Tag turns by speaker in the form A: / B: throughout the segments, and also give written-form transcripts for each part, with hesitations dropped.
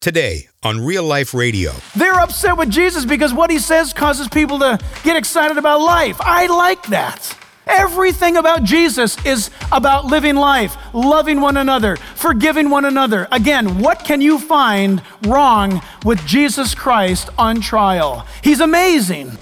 A: Today on Real Life Radio.
B: They're upset with Jesus because what he says causes people to get excited about life. I like that. Everything about Jesus is about living life, loving one another, forgiving one another. Again, what can you find wrong with Jesus Christ on trial? He's amazing.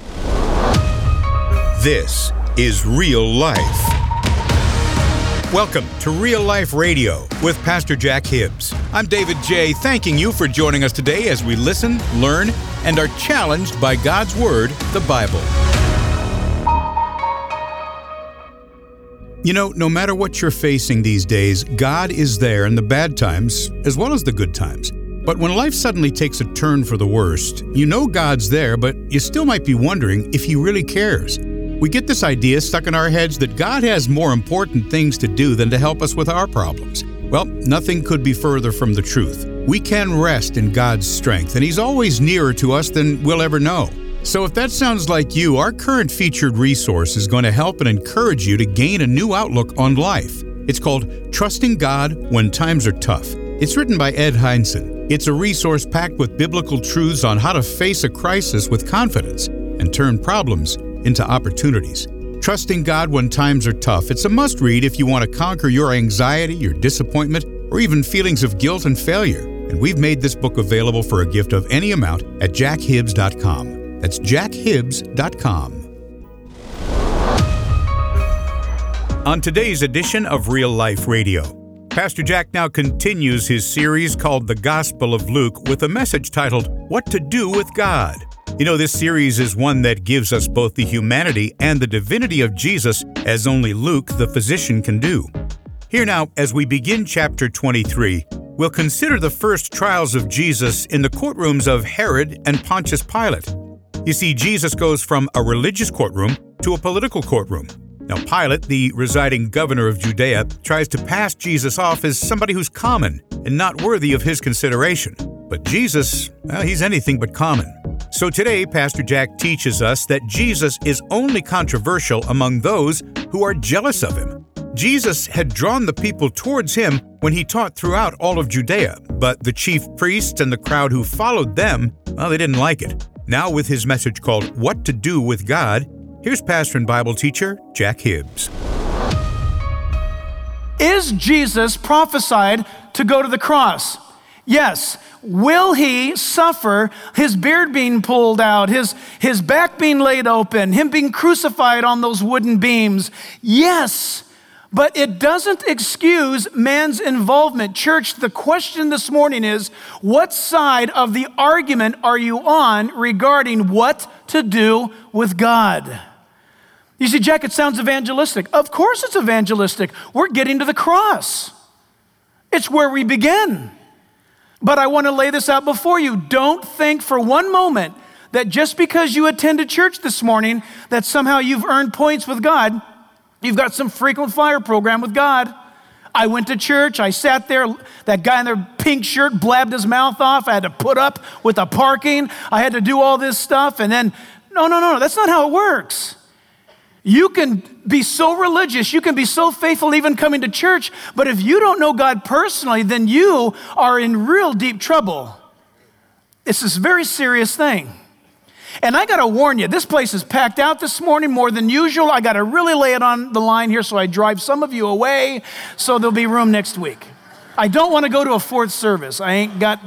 A: This is Real Life. Welcome to Real Life Radio with Pastor Jack Hibbs. I'm David J., thanking you for joining us today as we listen, learn, and are challenged by God's Word, the Bible. You know, no matter what you're facing these days, God is there in the bad times as well as the good times. But when life suddenly takes a turn for the worst, you know God's there, but you still might be wondering if He really cares. We get this idea stuck in our heads that God has more important things to do than to help us with our problems. Well, nothing could be further from the truth. We can rest in God's strength, and He's always nearer to us than we'll ever know. So if that sounds like you, our current featured resource is going to help and encourage you to gain a new outlook on life. It's called Trusting God When Times Are Tough. It's written by Ed Hindson. It's a resource packed with biblical truths on how to face a crisis with confidence and turn problems into opportunities. Trusting God When Times Are Tough. It's a must-read if you want to conquer your anxiety, your disappointment, or even feelings of guilt and failure. And we've made this book available for a gift of any amount at jackhibbs.com. That's jackhibbs.com. On today's edition of Real Life Radio, Pastor Jack now continues his series called The Gospel of Luke with a message titled, What to Do with God. You know, this series is one that gives us both the humanity and the divinity of Jesus as only Luke, the physician, can do. Here now, as we begin chapter 23, we'll consider the first trials of Jesus in the courtrooms of Herod and Pontius Pilate. You see, Jesus goes from a religious courtroom to a political courtroom. Now, Pilate, the residing governor of Judea, tries to pass Jesus off as somebody who's common and not worthy of his consideration. But Jesus, well, he's anything but common. So today, Pastor Jack teaches us that Jesus is only controversial among those who are jealous of him. Jesus had drawn the people towards him when he taught throughout all of Judea, but the chief priests and the crowd who followed them, well, they didn't like it. Now with his message called What to Do with God, here's pastor and Bible teacher Jack Hibbs.
B: Is Jesus prophesied to go to the cross? Yes. Will he suffer his beard being pulled out, his back being laid open, him being crucified on those wooden beams? Yes, but it doesn't excuse man's involvement. Church, the question this morning is, what side of the argument are you on regarding what to do with God? You see, Jack, it sounds evangelistic. Of course it's evangelistic. We're getting to the cross. It's where we begin. But I want to lay this out before you. Don't think for one moment that just because you attended church this morning, that somehow you've earned points with God. You've got some frequent flyer program with God. I went to church. I sat there. That guy in the pink shirt blabbed his mouth off. I had to put up with the parking. I had to do all this stuff. And then, no. That's not how it works. You can be so religious, you can be so faithful even coming to church, but if you don't know God personally, then you are in real deep trouble. It's this very serious thing. And I got to warn you, this place is packed out this morning more than usual. I got to really lay it on the line here so I drive some of you away so there'll be room next week. I don't want to go to a fourth service. I ain't got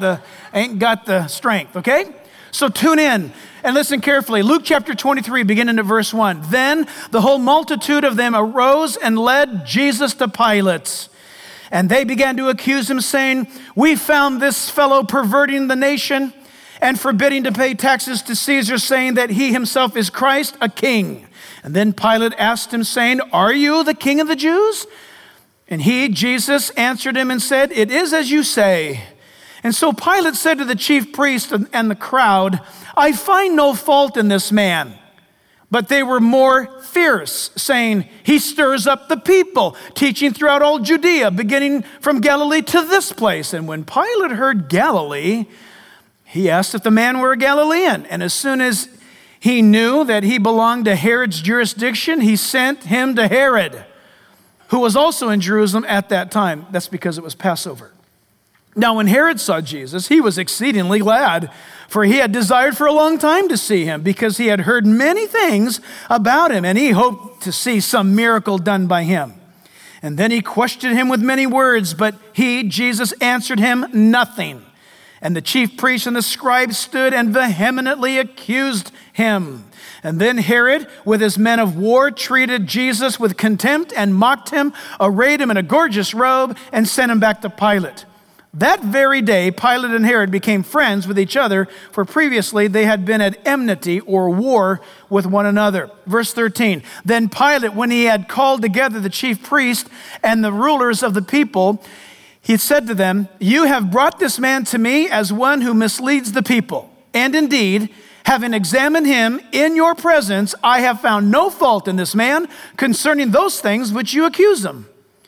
B: the strength, okay? So tune in and listen carefully. Luke chapter 23, beginning at verse 1. Then the whole multitude of them arose and led Jesus to Pilate. And they began to accuse him, saying, We found this fellow perverting the nation and forbidding to pay taxes to Caesar, saying that he himself is Christ, a king. And then Pilate asked him, saying, Are you the king of the Jews? And he, Jesus, answered him and said, It is as you say. And so Pilate said to the chief priest and the crowd, I find no fault in this man. But they were more fierce, saying, He stirs up the people, teaching throughout all Judea, beginning from Galilee to this place. And when Pilate heard Galilee, he asked if the man were a Galilean. And as soon as he knew that he belonged to Herod's jurisdiction, he sent him to Herod, who was also in Jerusalem at that time. That's because it was Passover. Now, when Herod saw Jesus, he was exceedingly glad, for he had desired for a long time to see him, because he had heard many things about him, and he hoped to see some miracle done by him. And then he questioned him with many words, but he, Jesus, answered him nothing. And the chief priests and the scribes stood and vehemently accused him. And then Herod, with his men of war, treated Jesus with contempt and mocked him, arrayed him in a gorgeous robe, and sent him back to Pilate. That very day, Pilate and Herod became friends with each other, for previously they had been at enmity or war with one another. Verse 13, then Pilate, when he had called together the chief priest and the rulers of the people, he said to them, you have brought this man to me as one who misleads the people. And indeed, having examined him in your presence, I have found no fault in this man concerning those things which you accuse him.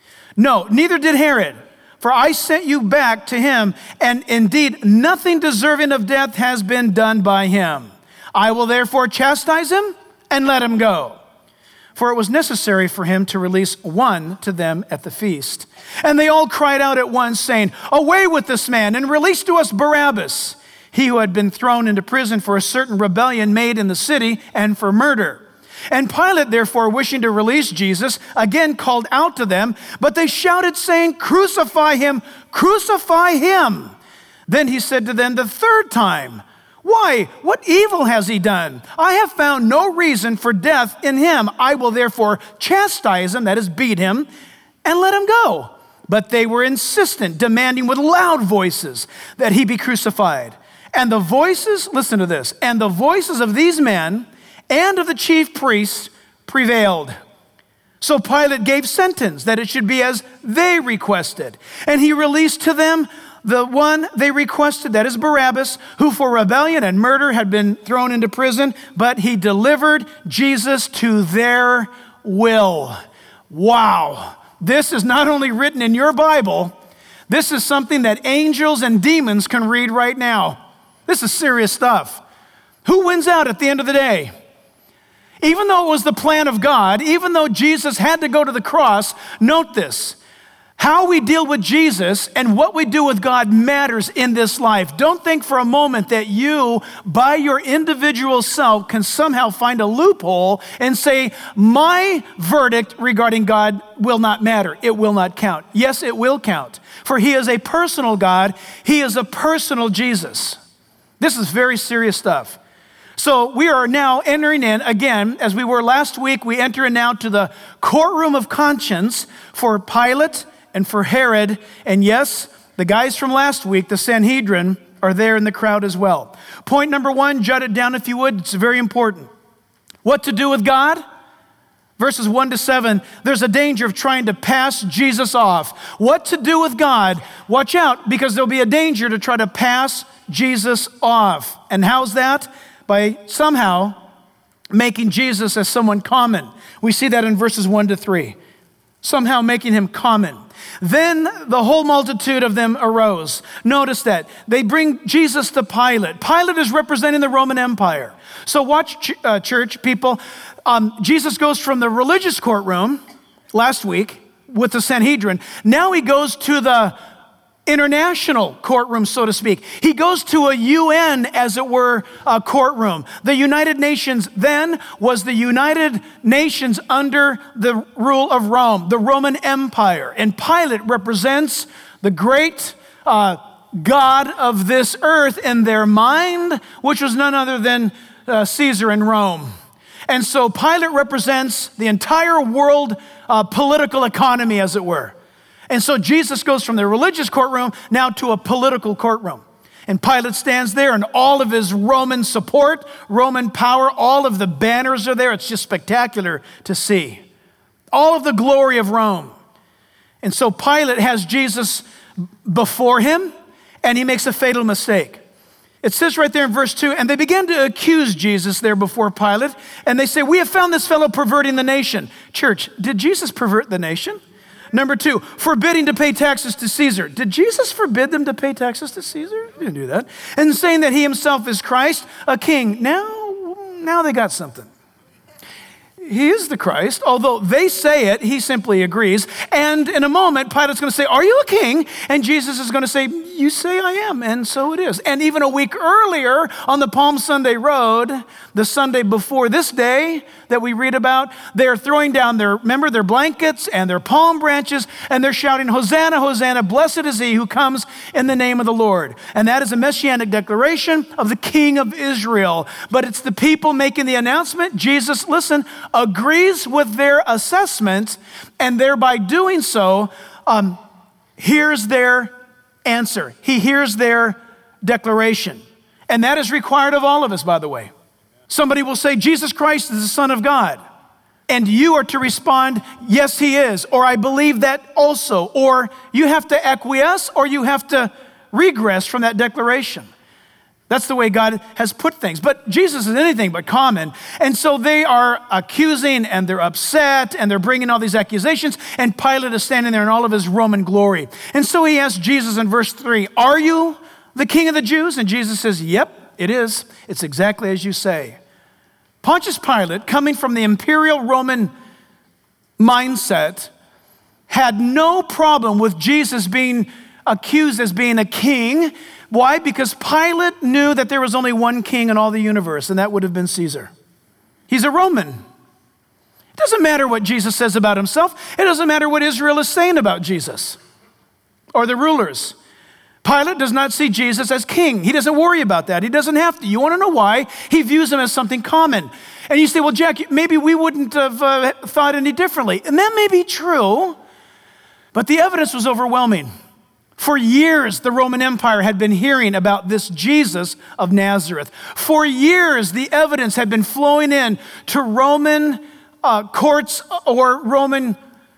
B: No, neither did Herod. For I sent you back to him, and indeed nothing deserving of death has been done by him. I will therefore chastise him and let him go. For it was necessary for him to release one to them at the feast. And they all cried out at once, saying, away with this man, and release to us Barabbas, he who had been thrown into prison for a certain rebellion made in the city and for murder. And Pilate, therefore, wishing to release Jesus, again called out to them, but they shouted, saying, crucify him, crucify him. Then he said to them the third time, why, what evil has he done? I have found no reason for death in him. I will therefore chastise him, that is, beat him, and let him go. But they were insistent, demanding with loud voices that he be crucified. And the voices, listen to this, and the voices of these men and of the chief priests prevailed. So Pilate gave sentence that it should be as they requested. And he released to them the one they requested, that is Barabbas, who for rebellion and murder had been thrown into prison, but he delivered Jesus to their will. Wow. This is not only written in your Bible, this is something that angels and demons can read right now. This is serious stuff. Who wins out at the end of the day? Even though it was the plan of God, even though Jesus had to go to the cross, note this. How we deal with Jesus and what we do with God matters in this life. Don't think for a moment that you, by your individual self, can somehow find a loophole and say, my verdict regarding God will not matter. It will not count. Yes, it will count. For he is a personal God. He is a personal Jesus. This is very serious stuff. So we are now entering in, again, as we were last week, we enter in now to the courtroom of conscience for Pilate and for Herod. And yes, the guys from last week, the Sanhedrin, are there in the crowd as well. Point number one, jot it down if you would. It's very important. What to do with God? Verses 1-7, there's a danger of trying to pass Jesus off. What to do with God? Watch out, because there'll be a danger to try to pass Jesus off. And how's that? By somehow making Jesus as someone common. We see that in verses 1-3. Somehow making him common. Then the whole multitude of them arose. Notice that. They bring Jesus to Pilate. Pilate is representing the Roman Empire. So watch, church people. Jesus goes from the religious courtroom last week with the Sanhedrin. Now he goes to the international courtroom, so to speak. He goes to a UN, as it were, courtroom. The United Nations then was the United Nations under the rule of Rome, the Roman Empire. And Pilate represents the great God of this earth in their mind, which was none other than Caesar in Rome. And so Pilate represents the entire world political economy, as it were. And so Jesus goes from the religious courtroom now to a political courtroom. And Pilate stands there, and all of his Roman support, Roman power, all of the banners are there. It's just spectacular to see. All of the glory of Rome. And so Pilate has Jesus before him, and he makes a fatal mistake. It says right there in verse 2, and they began to accuse Jesus there before Pilate, and they say, we have found this fellow perverting the nation. Church, did Jesus pervert the nation? Number 2, forbidding to pay taxes to Caesar. Did Jesus forbid them to pay taxes to Caesar? He didn't do that. And saying that he himself is Christ, a king. Now they got something. He is the Christ. Although they say it, he simply agrees. And in a moment, Pilate's going to say, are you a king? And Jesus is going to say, you say I am, and so it is. And even a week earlier on the Palm Sunday road, the Sunday before this day that we read about, they're throwing down their blankets and their palm branches, and they're shouting, Hosanna, Hosanna, blessed is he who comes in the name of the Lord. And that is a messianic declaration of the King of Israel. But it's the people making the announcement. Jesus, listen, agrees with their assessment, and thereby doing so, hears their answer. He hears their declaration. And that is required of all of us, by the way. Somebody will say, Jesus Christ is the Son of God. And you are to respond, yes, he is, or I believe that also. Or you have to acquiesce, or you have to regress from that declaration. That's the way God has put things. But Jesus is anything but common. And so they are accusing, and they're upset, and they're bringing all these accusations, and Pilate is standing there in all of his Roman glory. And so he asks Jesus in verse 3, are you the King of the Jews? And Jesus says, yep, it is. It's exactly as you say. Pontius Pilate, coming from the imperial Roman mindset, had no problem with Jesus being accused as being a king. Why? Because Pilate knew that there was only one king in all the universe, and that would have been Caesar. He's a Roman. It doesn't matter what Jesus says about himself. It doesn't matter what Israel is saying about Jesus or the rulers. Pilate does not see Jesus as king. He doesn't worry about that. He doesn't have to. You want to know why? He views him as something common. And you say, well, Jack, maybe we wouldn't have thought any differently. And that may be true, but the evidence was overwhelming. For years, the Roman Empire had been hearing about this Jesus of Nazareth. For years, the evidence had been flowing in to Roman courts or Roman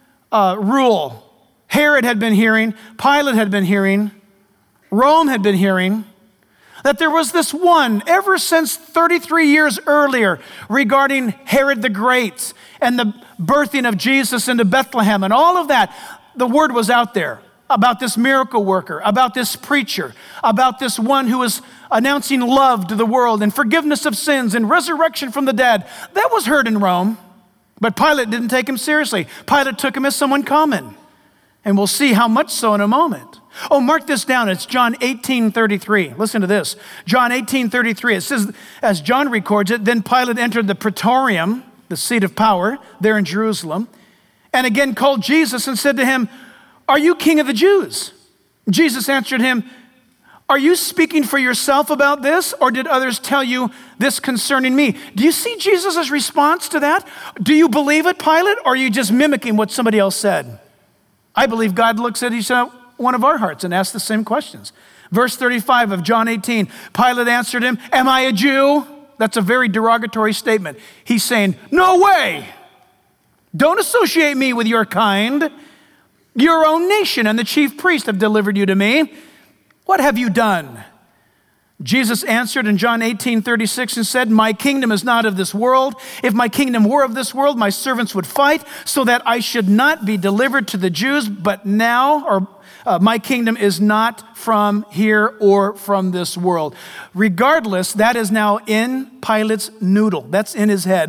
B: rule. Herod had been hearing, Pilate had been hearing, Rome had been hearing that there was this one ever since 33 years earlier regarding Herod the Great and the birthing of Jesus into Bethlehem and all of that. The word was out there about this miracle worker, about this preacher, about this one who was announcing love to the world and forgiveness of sins and resurrection from the dead. That was heard in Rome, but Pilate didn't take him seriously. Pilate took him as someone common, and we'll see how much so in a moment. Oh, mark this down. It's John 18:33. Listen to this. John 18:33. It says, as John records it, then Pilate entered the praetorium, the seat of power, there in Jerusalem, and again called Jesus and said to him, are you king of the Jews? Jesus answered him, are you speaking for yourself about this, or did others tell you this concerning me? Do you see Jesus' response to that? Do you believe it, Pilate, or are you just mimicking what somebody else said? I believe God looks at each one of our hearts and asks the same questions. Verse 35 of John 18, Pilate answered him, am I a Jew? That's a very derogatory statement. He's saying, no way. Don't associate me with your kind. Your own nation and the chief priest have delivered you to me. What have you done? Jesus answered in John 18:36 and said, my kingdom is not of this world. If my kingdom were of this world, my servants would fight so that I should not be delivered to the Jews. But now, my kingdom is not from here or from this world. Regardless, that is now in Pilate's noodle. That's in his head.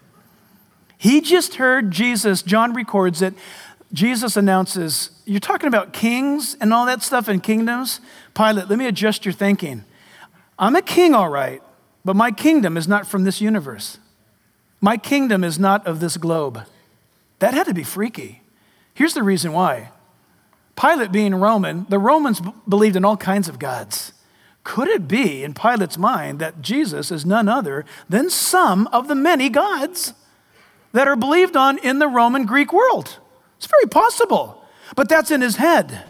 B: He just heard Jesus, John records it, Jesus announces, you're talking about kings and all that stuff and kingdoms? Pilate, let me adjust your thinking. I'm a king, all right, but my kingdom is not from this universe. My kingdom is not of this globe. That had to be freaky. Here's the reason why. Pilate being Roman, the Romans believed in all kinds of gods. Could it be in Pilate's mind that Jesus is none other than some of the many gods that are believed on in the Roman Greek world? It's very possible, but that's in his head.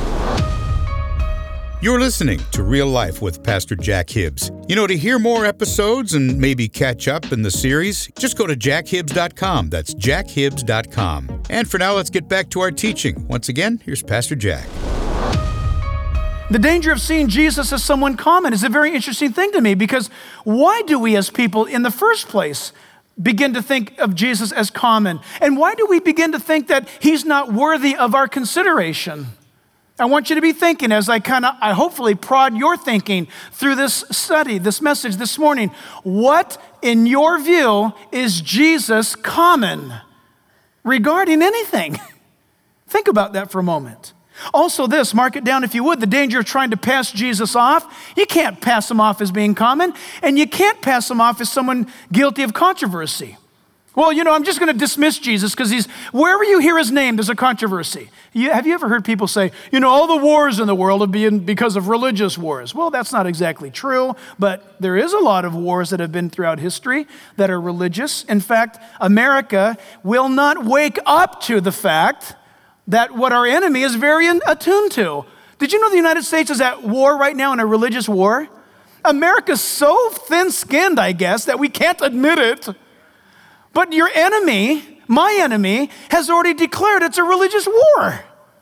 A: You're listening to Real Life with Pastor Jack Hibbs. You know, to hear more episodes and maybe catch up in the series, just go to jackhibbs.com. That's jackhibbs.com. And for now, let's get back to our teaching. Once again, here's Pastor Jack.
B: The danger of seeing Jesus as someone common is a very interesting thing to me, because why do we as people in the first place begin to think of Jesus as common? And why do we begin to think that he's not worthy of our consideration? I want you to be thinking as I hopefully prod your thinking through this study, this message this morning. What, in your view, is Jesus common regarding anything? Think about that for a moment. Also this, mark it down if you would, the danger of trying to pass Jesus off. You can't pass him off as being common, and you can't pass him off as someone guilty of controversy. Well, I'm just going to dismiss Jesus because wherever you hear his name, there's a controversy. Have you ever heard people say, all the wars in the world have been because of religious wars? Well, that's not exactly true, but there is a lot of wars that have been throughout history that are religious. In fact, America will not wake up to the fact that what our enemy is very attuned to. Did you know the United States is at war right now, in a religious war? America's so thin-skinned, I guess, that we can't admit it. But your enemy, my enemy, has already declared it's a religious war.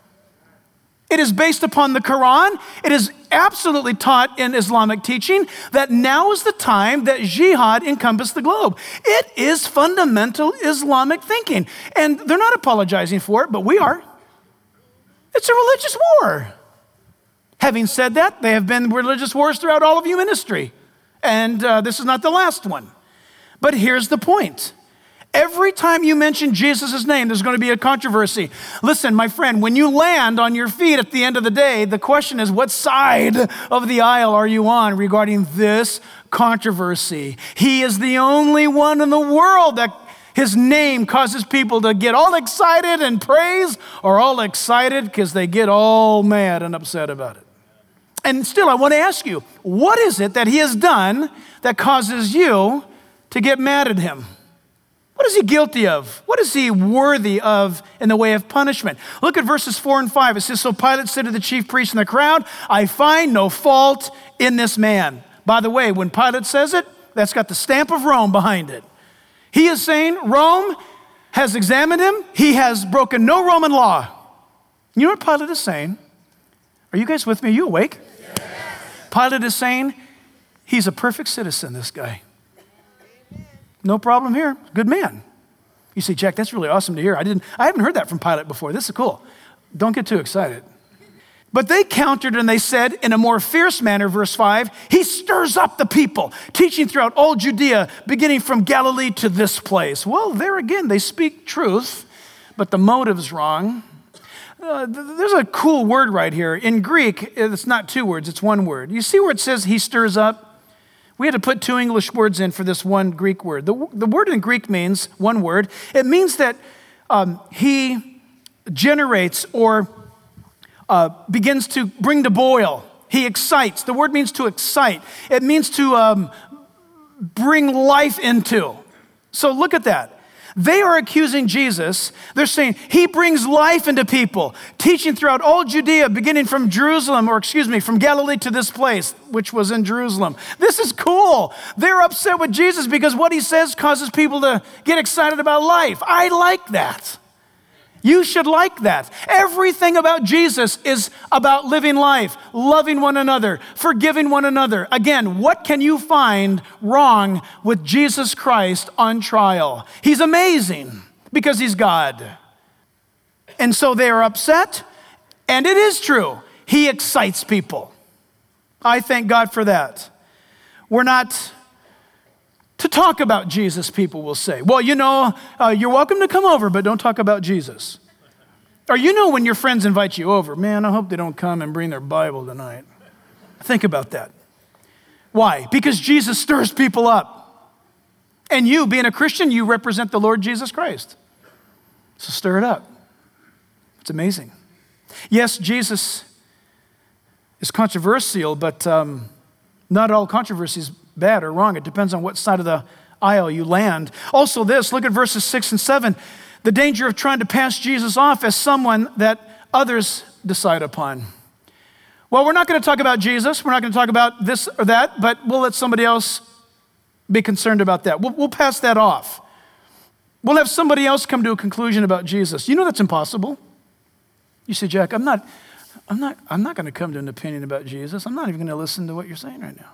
B: It is based upon the Quran. It is absolutely taught in Islamic teaching that now is the time that jihad encompass the globe. It is fundamental Islamic thinking. And they're not apologizing for it, but we are. It's a religious war. Having said that, there have been religious wars throughout all of human history. And this is not the last one. But here's the point. Every time you mention Jesus' name, there's going to be a controversy. Listen, my friend, when you land on your feet at the end of the day, the question is, what side of the aisle are you on regarding this controversy? He is the only one in the world that his name causes people to get all excited and praise, or all excited because they get all mad and upset about it. And still, I want to ask you, what is it that he has done that causes you to get mad at him? What is he guilty of? What is he worthy of in the way of punishment? Look at verses 4 and 5. It says, so Pilate said to the chief priests and the crowd, I find no fault in this man. By the way, when Pilate says it, that's got the stamp of Rome behind it. He is saying Rome has examined him. He has broken no Roman law. You know what Pilate is saying? Are you guys with me? Are you awake? Yes. Pilate is saying he's a perfect citizen, this guy. No problem here. Good man. You say, Jack, that's really awesome to hear. I haven't heard that from Pilate before. This is cool. Don't get too excited. But they countered and they said in a more fierce manner, verse 5, he stirs up the people, teaching throughout all Judea, beginning from Galilee to this place. Well, there again, they speak truth, but the motive's wrong. There's a cool word right here. In Greek, it's not two words, it's one word. You see where it says he stirs up? We had to put two English words in for this one Greek word. The word in Greek means, one word, it means that he generates or begins to bring to boil. He excites. The word means to excite. It means to bring life into. So look at that. They are accusing Jesus. They're saying he brings life into people, teaching throughout all Judea, beginning from from Galilee to this place, which was in Jerusalem. This is cool. They're upset with Jesus because what he says causes people to get excited about life. I like that. You should like that. Everything about Jesus is about living life, loving one another, forgiving one another. Again, what can you find wrong with Jesus Christ on trial? He's amazing because he's God. And so they are upset, and it is true. He excites people. I thank God for that. We're not to talk about Jesus, people will say. Well, you're welcome to come over, but don't talk about Jesus. Or when your friends invite you over, man, I hope they don't come and bring their Bible tonight. Think about that. Why? Because Jesus stirs people up. And you, being a Christian, you represent the Lord Jesus Christ. So stir it up. It's amazing. Yes, Jesus is controversial, but not all controversy is bad or wrong. It depends on what side of the aisle you land. Also this, look at verses 6 and 7. The danger of trying to pass Jesus off as someone that others decide upon. Well, we're not going to talk about Jesus. We're not going to talk about this or that, but we'll let somebody else be concerned about that. We'll pass that off. We'll have somebody else come to a conclusion about Jesus. That's impossible. You say, Jack, I'm not going to come to an opinion about Jesus. I'm not even going to listen to what you're saying right now.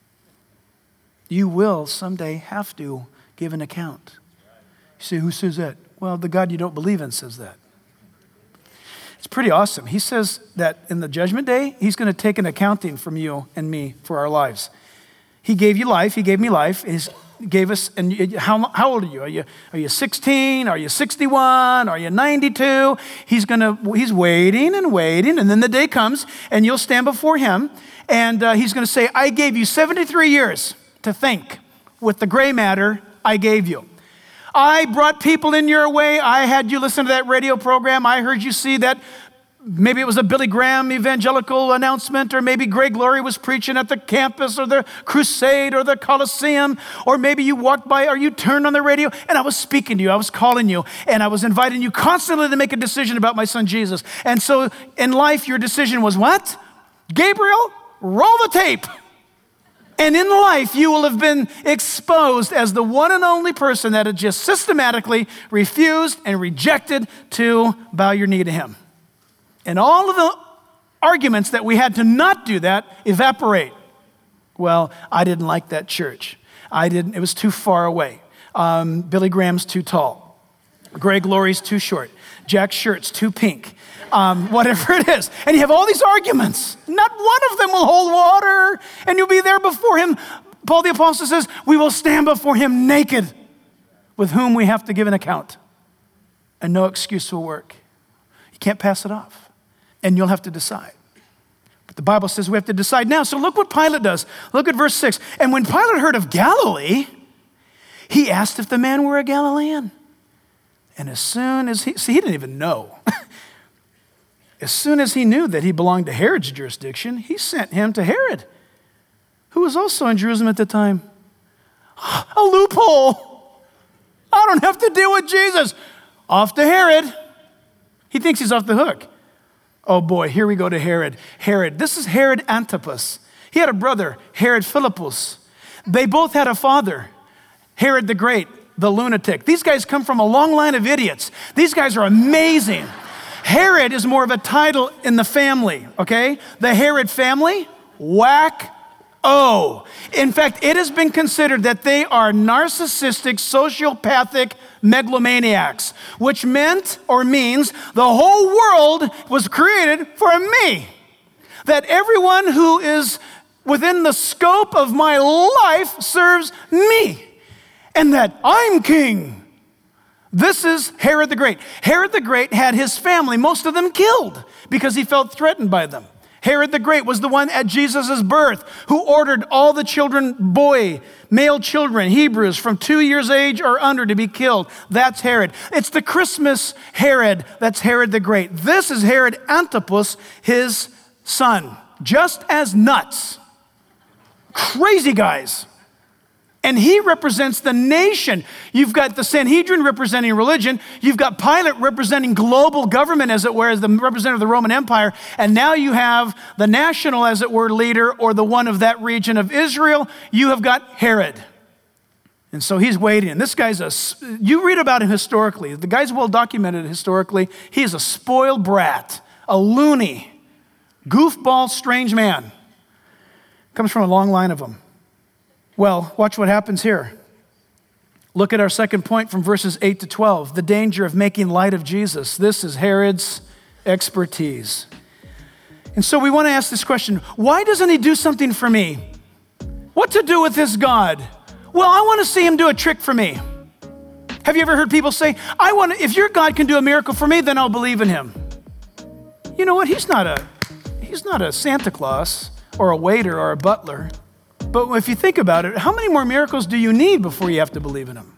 B: You will someday have to give an account. You say, who says that? Well, the God you don't believe in says that. It's pretty awesome. He says that in the judgment day, he's going to take an accounting from you and me for our lives. He gave you life. He gave me life. gave us, and how old are you? Are you 16? Are you 61? Are you 92? He's waiting, and then the day comes, and you'll stand before him, and he's going to say, I gave you 73 years to think with the gray matter I gave you. I brought people in your way. I had you listen to that radio program. I heard you see that. Maybe it was a Billy Graham evangelical announcement, or maybe Greg Laurie was preaching at the campus or the crusade or the Coliseum, or maybe you walked by or you turned on the radio and I was speaking to you, I was calling you, and I was inviting you constantly to make a decision about my son Jesus. And so in life, your decision was what? Gabriel, roll the tape. And in life, you will have been exposed as the one and only person that had just systematically refused and rejected to bow your knee to him. And all of the arguments that we had to not do that evaporate. Well, I didn't like that church. It was too far away. Billy Graham's too tall. Greg Laurie's too short. Jack Shirt's too pink. Whatever it is. And you have all these arguments. Not one of them will hold water. And you'll be there before him. Paul the Apostle says, we will stand before him naked, with whom we have to give an account. And no excuse will work. You can't pass it off. And you'll have to decide. But the Bible says we have to decide now. So look what Pilate does. Look at verse 6. And when Pilate heard of Galilee, he asked if the man were a Galilean. And as soon as he didn't even know. As soon as he knew that he belonged to Herod's jurisdiction, he sent him to Herod, who was also in Jerusalem at the time. A loophole. I don't have to deal with Jesus. Off to Herod. He thinks he's off the hook. Oh boy, here we go to Herod. Herod, this is Herod Antipas. He had a brother, Herod Philippus. They both had a father, Herod the Great, the lunatic. These guys come from a long line of idiots. These guys are amazing. Herod is more of a title in the family, okay? The Herod family, whack-o. In fact, it has been considered that they are narcissistic, sociopathic megalomaniacs, which meant or means the whole world was created for me. That everyone who is within the scope of my life serves me. And that I'm king. This is Herod the Great. Herod the Great had his family, most of them killed, because he felt threatened by them. Herod the Great was the one at Jesus' birth who ordered all the children, male children, Hebrews from 2 years age or under, to be killed. That's Herod. It's the Christmas Herod. That's Herod the Great. This is Herod Antipas, his son. Just as nuts. Crazy guys. And he represents the nation. You've got the Sanhedrin representing religion. You've got Pilate representing global government, as it were, as the representative of the Roman Empire. And now you have the national, as it were, leader, or the one of that region of Israel. You have got Herod. And so he's waiting. And this guy's you read about him historically. The guy's well documented historically. He's a spoiled brat, a loony, goofball, strange man. Comes from a long line of them. Well, watch what happens here. Look at our second point from verses 8 to 12, the danger of making light of Jesus. This is Herod's expertise. And so we want to ask this question, why doesn't he do something for me? What to do with this God? Well, I want to see him do a trick for me. Have you ever heard people say, if your God can do a miracle for me, then I'll believe in him. You know what? He's not a Santa Claus or a waiter or a butler. But if you think about it, how many more miracles do you need before you have to believe in him?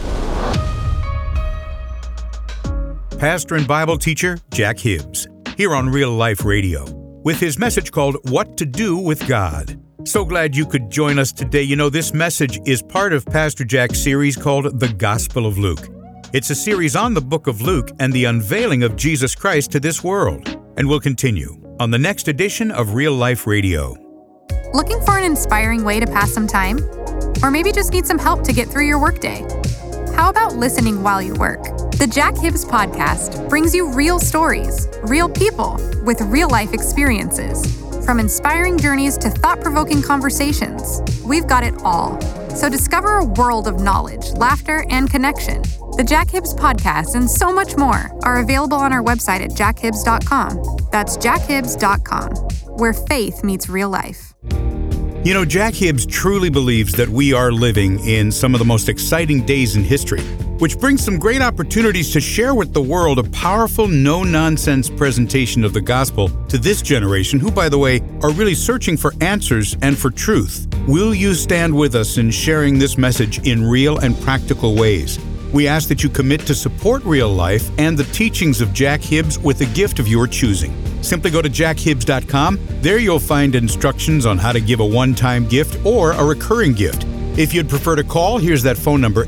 A: Pastor and Bible teacher Jack Hibbs, here on Real Life Radio, with his message called What to Do with God. So glad you could join us today. You know, this message is part of Pastor Jack's series called The Gospel of Luke. It's a series on the book of Luke and the unveiling of Jesus Christ to this world. And we'll continue on the next edition of Real Life Radio.
C: Looking for an inspiring way to pass some time? Or maybe just need some help to get through your workday? How about listening while you work? The Jack Hibbs Podcast brings you real stories, real people with real-life experiences. From inspiring journeys to thought-provoking conversations, we've got it all. So discover a world of knowledge, laughter, and connection. The Jack Hibbs Podcast and so much more are available on our website at jackhibbs.com. That's jackhibbs.com, where faith meets real life.
A: You know, Jack Hibbs truly believes that we are living in some of the most exciting days in history, which brings some great opportunities to share with the world a powerful, no-nonsense presentation of the gospel to this generation who, by the way, are really searching for answers and for truth. Will you stand with us in sharing this message in real and practical ways? We ask that you commit to support Real Life and the teachings of Jack Hibbs with a gift of your choosing. Simply go to jackhibbs.com. There you'll find instructions on how to give a one-time gift or a recurring gift. If you'd prefer to call, here's that phone number,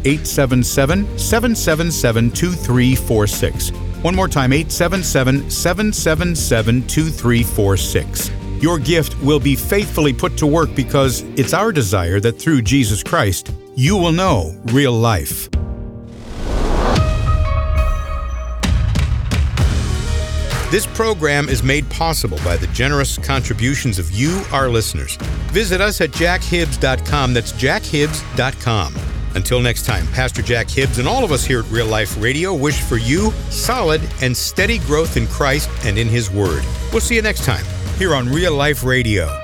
A: 877-777-2346. One more time, 877-777-2346. Your gift will be faithfully put to work because it's our desire that through Jesus Christ, you will know real life. This program is made possible by the generous contributions of you, our listeners. Visit us at jackhibbs.com. That's jackhibbs.com. Until next time, Pastor Jack Hibbs and all of us here at Real Life Radio wish for you solid and steady growth in Christ and in His Word. We'll see you next time here on Real Life Radio.